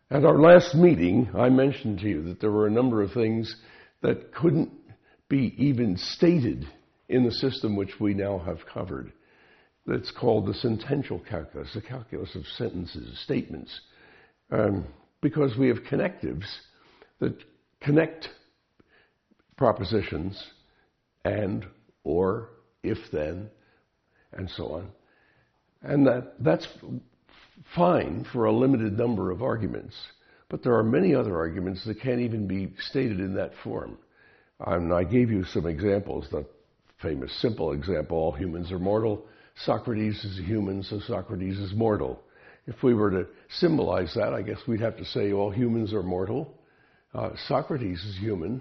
At our last meeting, I mentioned to you that there were a number of things that couldn't be even stated in the system which we now have covered. That's called the sentential calculus, the calculus of sentences, statements, because we have connectives that connect propositions and, or, if, then, and so on. And that's fine for a limited number of arguments, but there are many other arguments that can't even be stated in that form. And I gave you some examples, the famous simple example, all humans are mortal. Socrates is a human, so Socrates is mortal. If we were to symbolize that, I guess we'd have to say all humans are mortal. Socrates is human.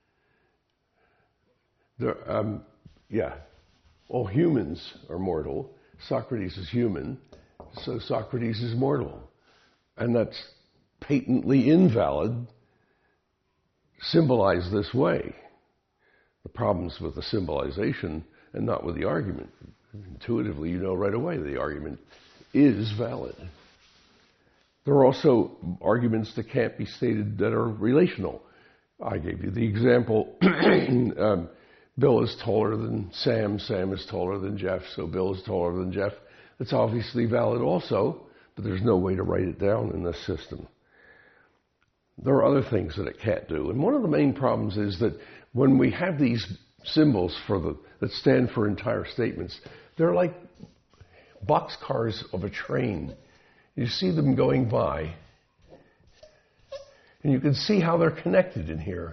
All humans are mortal. Socrates is human, so Socrates is mortal. And that's patently invalid, symbolized this way. The problem's with the symbolization and not with the argument. Intuitively, you know right away the argument is valid. There are also arguments that can't be stated that are relational. I gave you the example, Bill is taller than Sam, Sam is taller than Jeff, so Bill is taller than Jeff. It's obviously valid also, but there's no way to write it down in this system. There are other things that it can't do. And one of the main problems is that when we have these symbols that stand for entire statements, they're like boxcars of a train. You see them going by, and you can see how they're connected in here.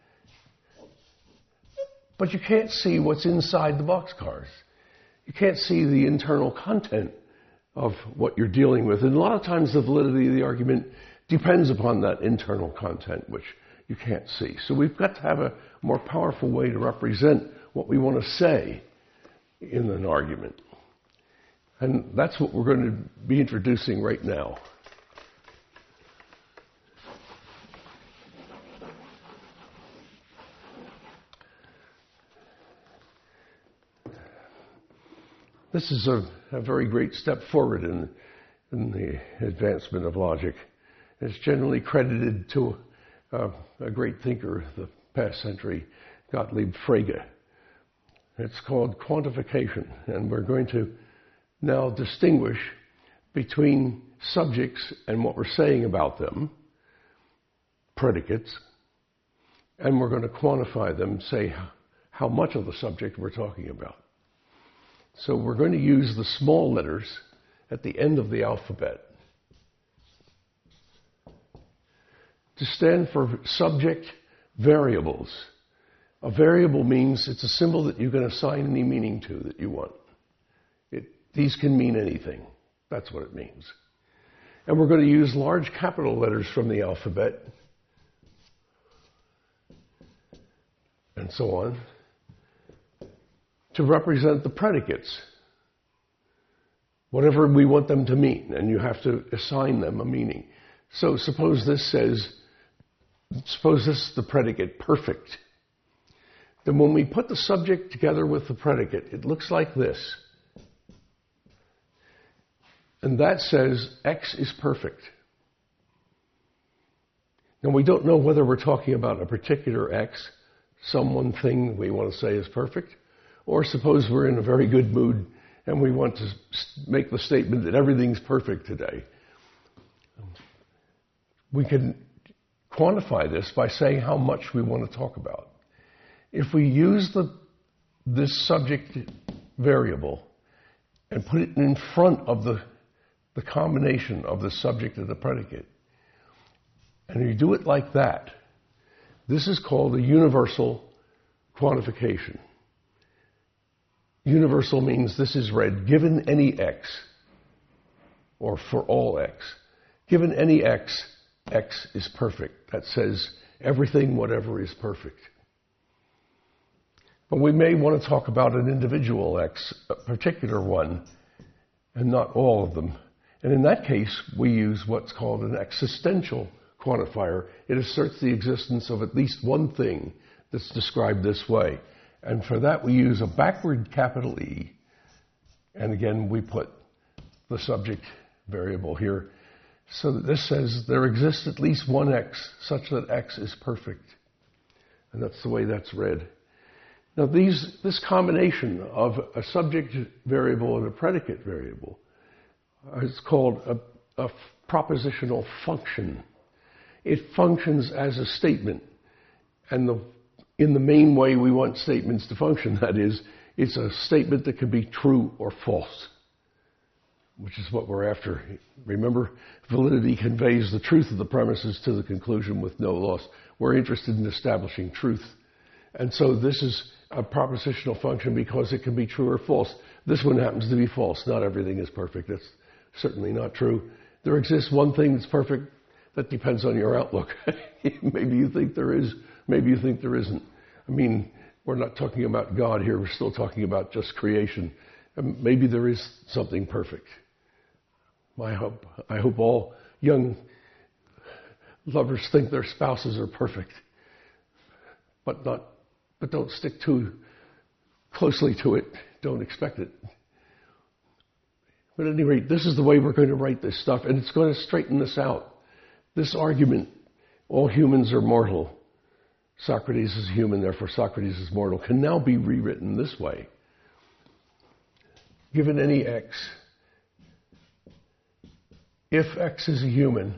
But you can't see what's inside the boxcars. You can't see the internal content of what you're dealing with. And a lot of times the validity of the argument depends upon that internal content, which you can't see. So we've got to have a more powerful way to represent what we want to say in an argument. And that's what we're going to be introducing right now. This is a very great step forward in the advancement of logic. It's generally credited to a great thinker of the past century, Gottlieb Frege. It's called quantification, and we're going to now distinguish between subjects and what we're saying about them, predicates, and we're going to quantify them, say how much of the subject we're talking about. So we're going to use the small letters at the end of the alphabet to stand for subject variables. A variable means it's a symbol that you can assign any meaning to that you want. These can mean anything. That's what it means. And we're going to use large capital letters from the alphabet and so on to represent the predicates, whatever we want them to mean, and you have to assign them a meaning. So suppose this is the predicate perfect. Then when we put the subject together with the predicate, it looks like this. And that says X is perfect. Now we don't know whether we're talking about a particular X, one thing we want to say is perfect, or suppose we're in a very good mood and we want to make the statement that everything's perfect today. We can quantify this by saying how much we want to talk about. If we use this subject variable and put it in front of the combination of the subject and the predicate, and you do it like that, this is called a universal quantification. Universal means this is read given any X, or for all X. Given any X, X is perfect. That says everything, whatever is perfect. But we may want to talk about an individual X, a particular one, and not all of them. And in that case, we use what's called an existential quantifier. It asserts the existence of at least one thing that's described this way. And for that, we use a backward capital E. And again, we put the subject variable here. So this says there exists at least one x such that x is perfect. And that's the way that's read. Now this combination of a subject variable and a predicate variable is called a propositional function. It functions as a statement. And in the main way we want statements to function, that is, it's a statement that can be true or false, which is what we're after. Remember, validity conveys the truth of the premises to the conclusion with no loss. We're interested in establishing truth. And so this is a propositional function because it can be true or false. This one happens to be false. Not everything is perfect. That's certainly not true. There exists one thing that's perfect. That depends on your outlook. Maybe you think there is. Maybe you think there isn't. I mean, we're not talking about God here. We're still talking about just creation. Maybe there is something perfect. I hope all young lovers think their spouses are perfect, but don't stick too closely to it. Don't expect it. But at any rate, this is the way we're going to write this stuff, and it's going to straighten this out. This argument, all humans are mortal. Socrates is human, therefore Socrates is mortal, can now be rewritten this way. Given any x, if x is a human,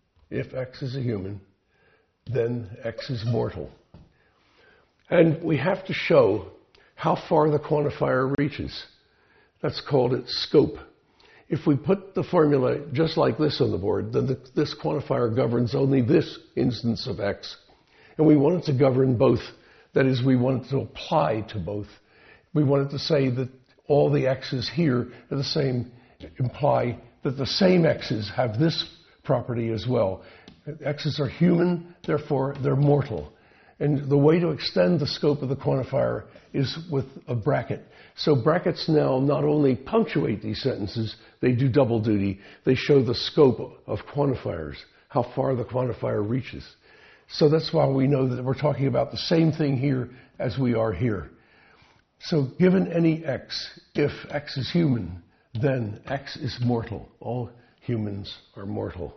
then x is mortal. And we have to show how far the quantifier reaches. That's called its scope. If we put the formula just like this on the board, then this quantifier governs only this instance of x. And we want it to govern both. That is, we want it to apply to both. We want it to say that all the x's here are the same, imply that the same x's have this property as well. X's are human, therefore they're mortal. And the way to extend the scope of the quantifier is with a bracket. So brackets now not only punctuate these sentences, they do double duty. They show the scope of quantifiers, how far the quantifier reaches. So that's why we know that we're talking about the same thing here as we are here. So given any x, if x is human, then x is mortal. All humans are mortal.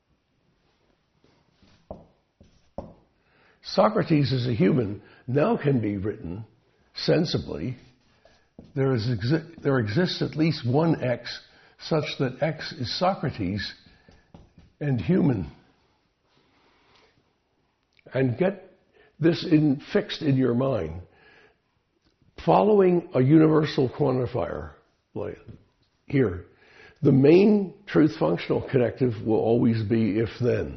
Socrates as a human now can be written sensibly. There exists at least one x such that x is Socrates and human. And get this fixed in your mind. Following a universal quantifier, like here, the main truth functional connective will always be if-then.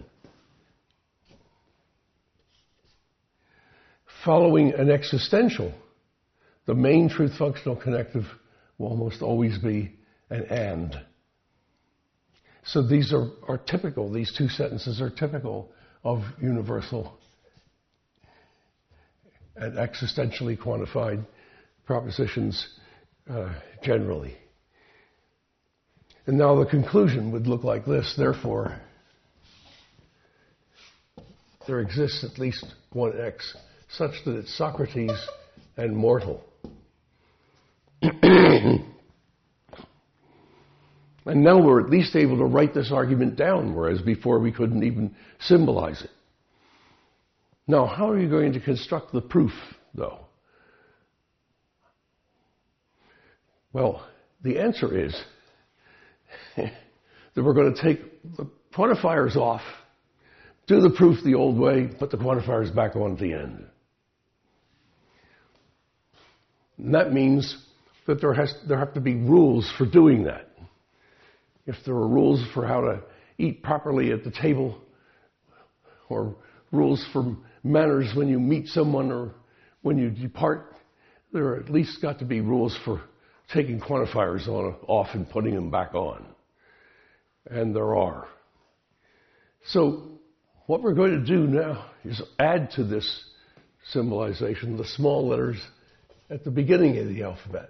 Following an existential, the main truth functional connective will almost always be an and. So these are typical, these two sentences are typical of universal and existentially quantified propositions generally. And now the conclusion would look like this. Therefore, there exists at least one x such that it's Socrates and mortal. And now we're at least able to write this argument down, whereas before we couldn't even symbolize it. Now, how are you going to construct the proof, though? Well, the answer is that we're going to take the quantifiers off, do the proof the old way, put the quantifiers back on at the end. And that means that there have to be rules for doing that. If there are rules for how to eat properly at the table, or rules for manners when you meet someone or when you depart, there are at least got to be rules for taking quantifiers off and putting them back on. And there are. So what we're going to do now is add to this symbolization the small letters at the beginning of the alphabet.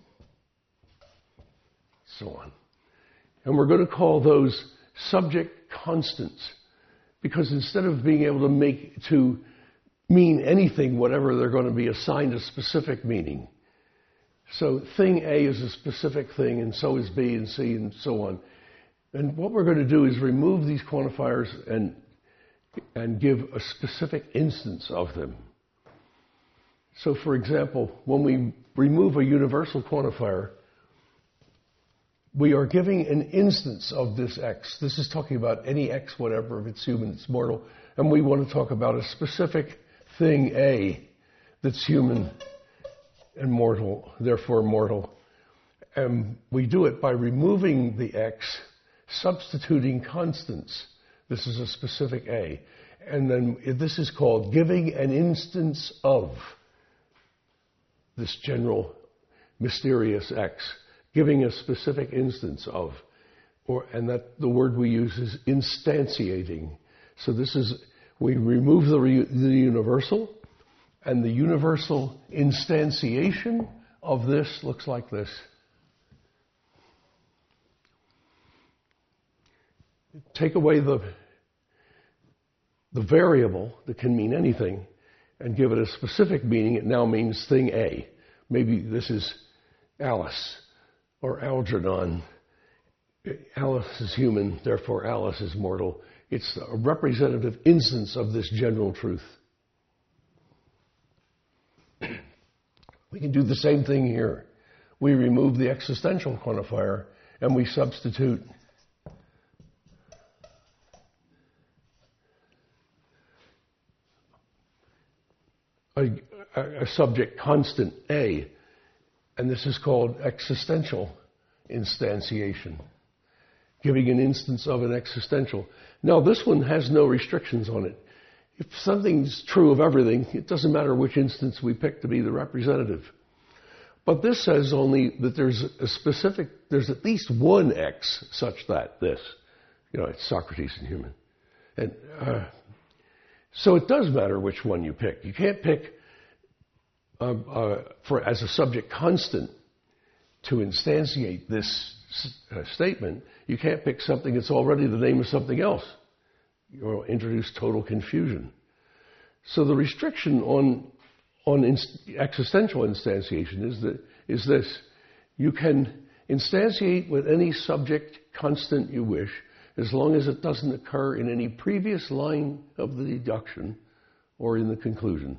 So on. And we're going to call those subject constants, because instead of being able to mean anything, whatever, they're going to be assigned a specific meaning. So thing A is a specific thing, and so is B and C and so on. And what we're going to do is remove these quantifiers and give a specific instance of them. So, for example, when we remove a universal quantifier, we are giving an instance of this x. This is talking about any x, whatever, if it's human, it's mortal. And we want to talk about a specific thing, A, that's human and mortal, therefore mortal. And we do it by removing the x, substituting constants. This is a specific A. And then this is called giving an instance of this general mysterious x, giving a specific instance of, and that the word we use is instantiating. So this is, we remove the universal, and the universal instantiation of this looks like this. Take away the variable that can mean anything and give it a specific meaning. It now means thing A. Maybe this is Alice or Algernon. Alice is human, therefore Alice is mortal. It's a representative instance of this general truth. We can do the same thing here. We remove the existential quantifier and we substitute a subject constant, A, and this is called existential instantiation, giving an instance of an existential. Now, this one has no restrictions on it. If something's true of everything, it doesn't matter which instance we pick to be the representative. But this says only that there's at least one X such that this. It's Socrates and human. And so it does matter which one you pick. You can't pick as a subject constant to instantiate this statement. You can't pick something that's already the name of something else. You'll introduce total confusion. So the restriction on existential instantiation is this. You can instantiate with any subject constant you wish, as long as it doesn't occur in any previous line of the deduction or in the conclusion.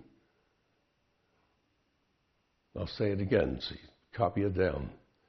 I'll say it again, so copy it down.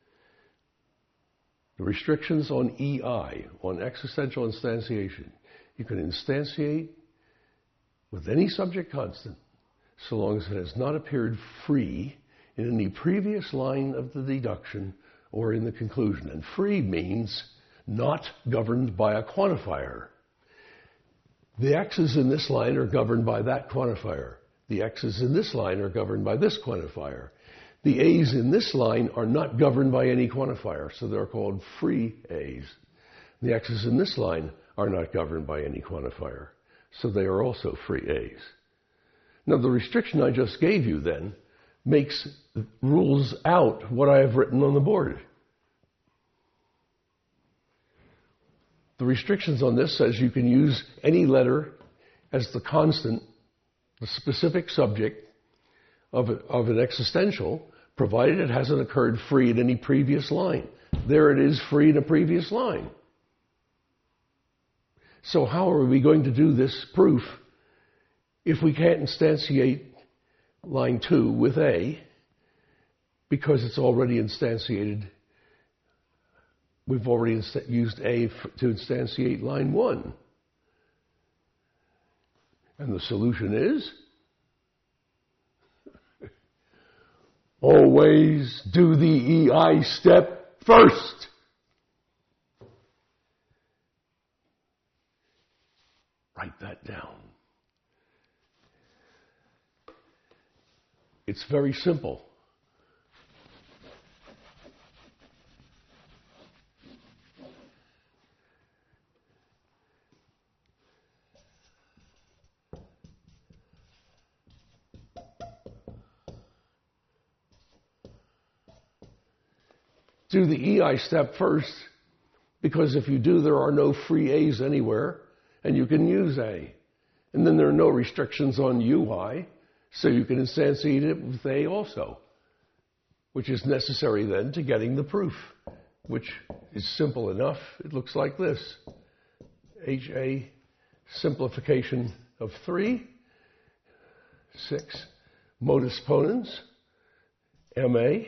The restrictions on EI, on existential instantiation. You can instantiate with any subject constant, so long as it has not appeared free in any previous line of the deduction or in the conclusion. And free means not governed by a quantifier. The x's in this line are governed by that quantifier. The x's in this line are governed by this quantifier. The a's in this line are not governed by any quantifier, so they're called free a's. The x's in this line are not governed by any quantifier, so they are also free a's. Now, the restriction I just gave you then rules out what I have written on the board. The restrictions on this says you can use any letter as the constant, the specific subject of an existential, provided it hasn't occurred free in any previous line. There it is, free in a previous line. So how are we going to do this proof if we can't instantiate line 2 with A, because it's already instantiated? We've already used A to instantiate line 1. And the solution is always do the EI step first. Write that down. It's very simple. Do the EI step first, because if you do, there are no free A's anywhere, and you can use A. And then there are no restrictions on UI, so you can instantiate it with A also, which is necessary then to getting the proof. which is simple enough. It looks like this. HA simplification of 3, 6 modus ponens, MA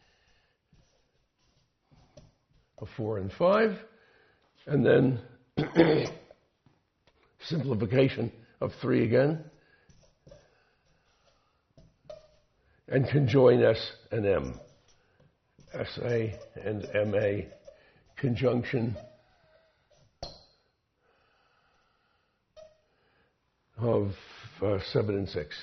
of 4 and 5, and then simplification of 3 again, and conjoin S and M. SA and MA conjunction of 7 and 6.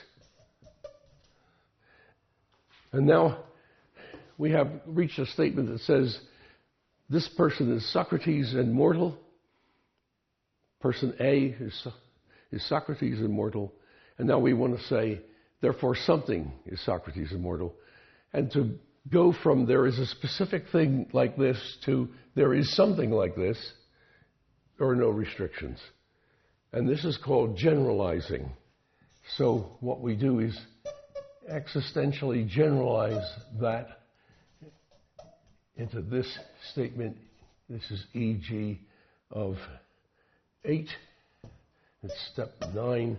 And now we have reached a statement that says this person is Socrates and mortal. Person A is Socrates and mortal. And now we want to say, therefore something is Socrates and mortal. And to go from there is a specific thing like this to there is something like this, there are no restrictions. And this is called generalizing. So what we do is existentially generalize that into this statement. This is E.g. of 8. It's step 9.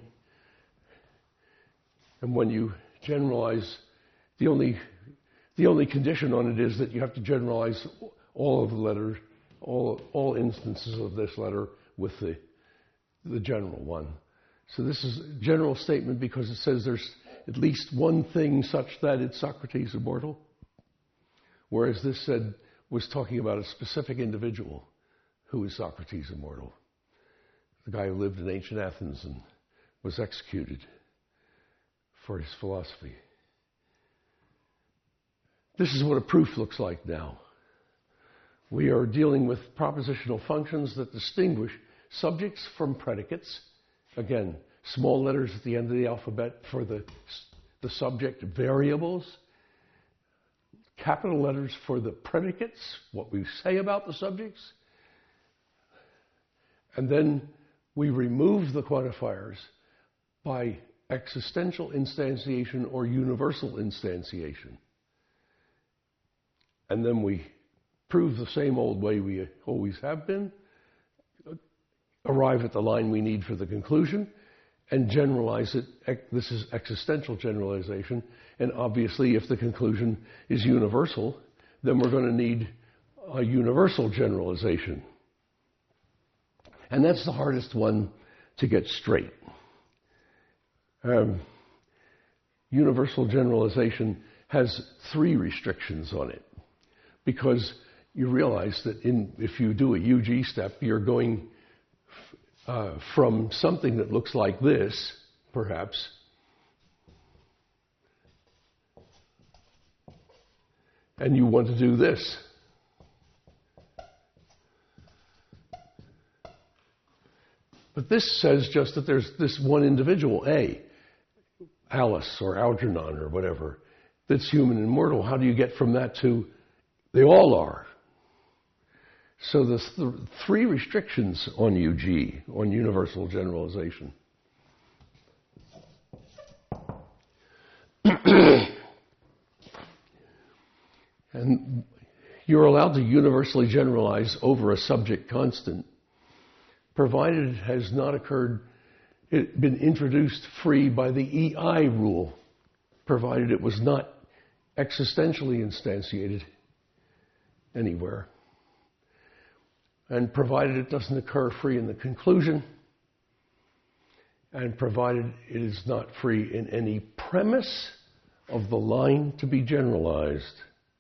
And when you generalize, the only condition on it is that you have to generalize all of the letters, all instances of this letter with the general one. So this is a general statement because it says there's at least one thing such that it's Socrates immortal, whereas this was talking about a specific individual who is Socrates immortal. The guy who lived in ancient Athens and was executed for his philosophy. This is what a proof looks like now. We are dealing with propositional functions that distinguish subjects from predicates. Again, small letters at the end of the alphabet for the subject variables. Capital letters for the predicates, what we say about the subjects. And then we remove the quantifiers by existential instantiation or universal instantiation. And then we prove the same old way we always have been, arrive at the line we need for the conclusion, and generalize it. This is existential generalization. And obviously, if the conclusion is universal, then we're going to need a universal generalization. And that's the hardest one to get straight. Universal generalization has 3 restrictions on it. Because you realize that if you do a UG step, you're going from something that looks like this, perhaps, and you want to do this. But this says just that there's this one individual, A, Alice or Algernon or whatever, that's human and mortal. How do you get from that to they all are? So there's 3 restrictions on UG, on universal generalization. And you're allowed to universally generalize over a subject constant, provided it has not been introduced free by the EI rule, provided it was not existentially instantiated anywhere, and provided it doesn't occur free in the conclusion, and provided it is not free in any premise of the line to be generalized.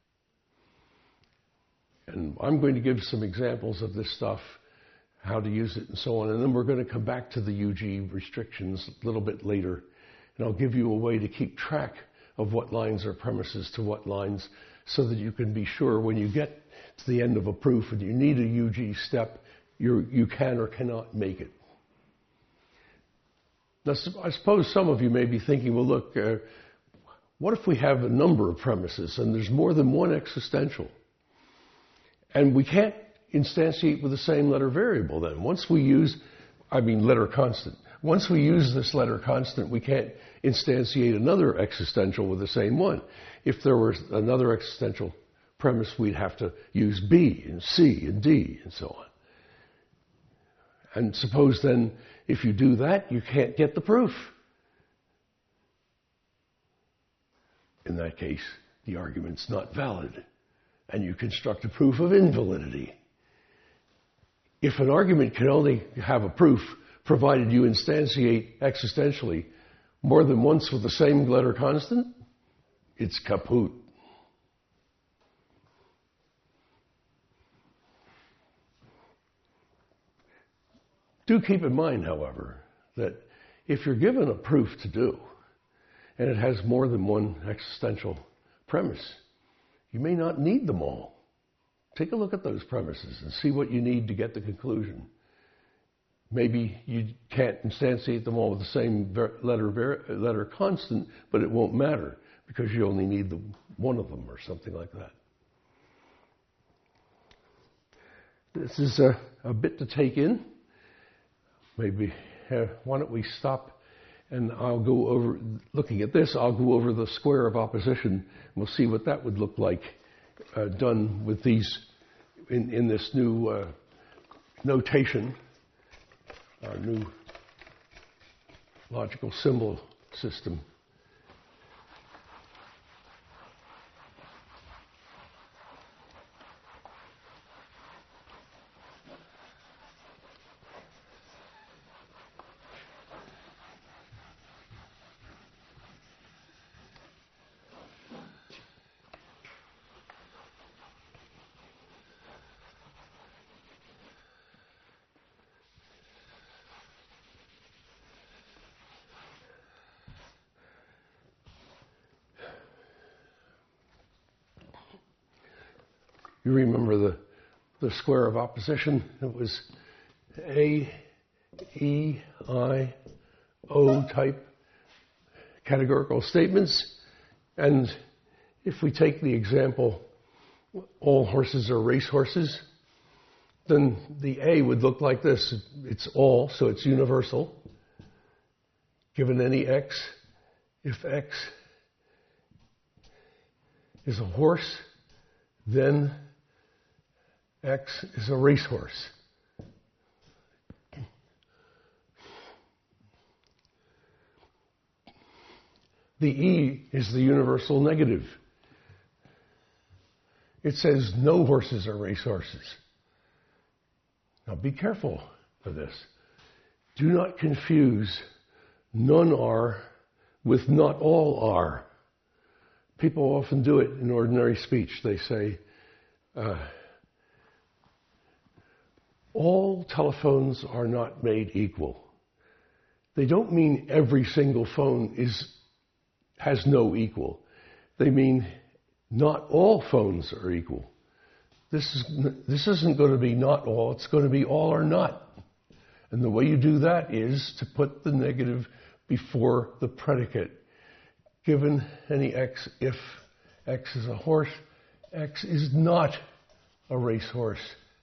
And I'm going to give some examples of this stuff, how to use it and so on, and then we're going to come back to the UG restrictions a little bit later, and I'll give you a way to keep track of what lines are premises to what lines, so that you can be sure when you get to the end of a proof and you need a UG step, you can or cannot make it. Now, I suppose some of you may be thinking, well, look, what if we have a number of premises and there's more than one existential? And we can't instantiate with the same letter variable then. Letter constant. Once we use this letter constant, we can't instantiate another existential with the same one. If there was another existential premise, we'd have to use B and C and D and so on. And suppose then, if you do that, you can't get the proof. In that case, the argument's not valid, and you construct a proof of invalidity. If an argument can only have a proof provided you instantiate existentially more than once with the same letter constant, it's kaput. Do keep in mind, however, that if you're given a proof to do, and it has more than one existential premise, you may not need them all. Take a look at those premises and see what you need to get the conclusion. Maybe you can't instantiate them all with the same letter constant, but it won't matter because you only need one of them or something like that. This is a bit to take in. Maybe, why don't we stop, and I'll go over, looking at this, I'll go over the square of opposition, and we'll see what that would look like done with these, in this new notation, our new logical symbol system. You remember the square of opposition? It was A, E, I, O type categorical statements. And if we take the example, all horses are racehorses, then the A would look like this. It's all, so it's universal. Given any X, if X is a horse, then X is a racehorse. The E is the universal negative. It says no horses are racehorses. Now be careful of this. Do not confuse none are with not all are. People often do it in ordinary speech. They say, all telephones are not made equal. They don't mean every single phone has no equal. They mean not all phones are equal. This isn't going to be not all, it's going to be all or not. And the way you do that is to put the negative before the predicate. Given any X, if X is a horse, X is not a racehorse.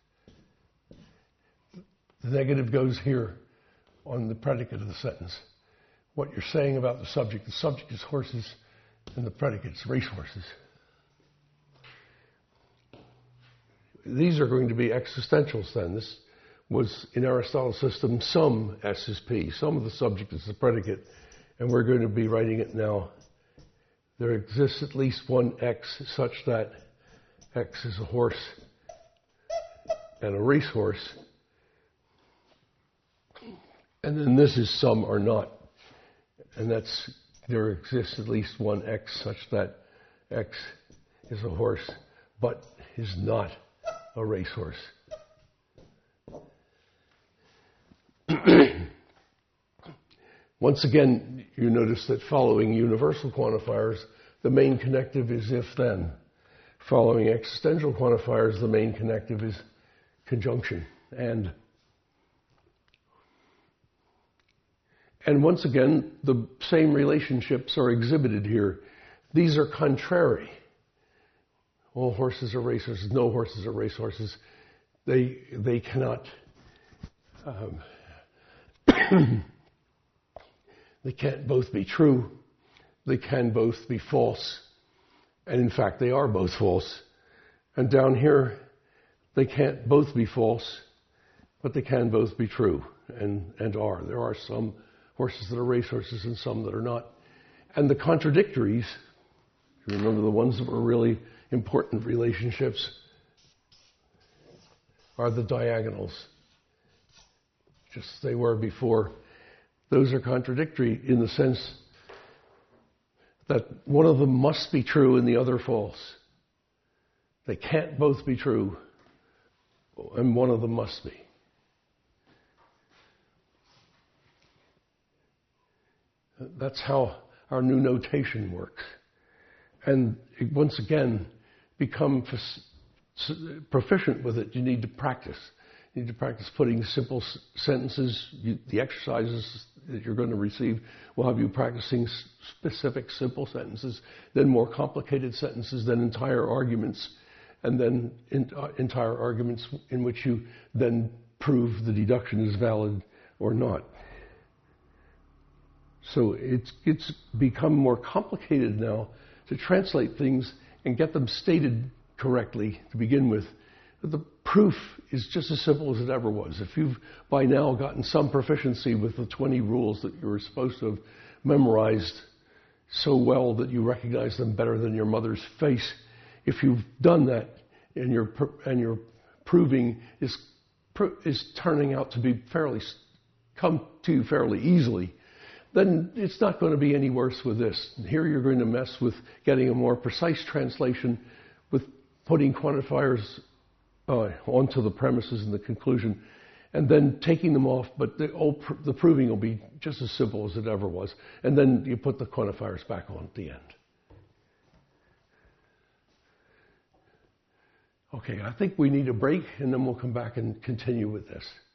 The negative goes here on the predicate of the sentence. What you're saying about the subject is horses, and the predicate is racehorses. These are going to be existentials then. This was, in Aristotle's system, some S is P. Some of the subject is the predicate, and we're going to be writing it now. There exists at least one X such that X is a horse and a racehorse. And then this is some or not. And that's, there exists at least one X such that X is a horse, but is not a racehorse. Once again, you notice that following universal quantifiers, the main connective is if-then. Following existential quantifiers, the main connective is conjunction, and. And once again, the same relationships are exhibited here. These are contrary. All horses are racehorses, no horses are racehorses. They cannot, they can't both be true. They can both be false. And in fact, they are both false. And down here, they can't both be false, but they can both be true and are. There are some horses that are racehorses and some that are not. And the contradictories, you remember the ones that were really important relationships, are the diagonals, just as they were before. Those are contradictory in the sense that one of them must be true and the other false. They can't both be true, and one of them must be. That's how our new notation works. And once again, become proficient with it, you need to practice. You need to practice putting simple sentences. The exercises that you're going to receive will have you practicing specific simple sentences, then more complicated sentences, then entire arguments, and then entire arguments in which you then prove the deduction is valid or not. So it's become more complicated now to translate things and get them stated correctly to begin with. But the proof is just as simple as it ever was. If you've by now gotten some proficiency with the 20 rules that you were supposed to have memorized so well that you recognize them better than your mother's face, if you've done that and your proving is turning out to be come to you fairly easily, then it's not going to be any worse with this. Here you're going to mess with getting a more precise translation with putting quantifiers onto the premises and the conclusion, and then taking them off, but the proving will be just as simple as it ever was. And then you put the quantifiers back on at the end. Okay, I think we need a break, and then we'll come back and continue with this.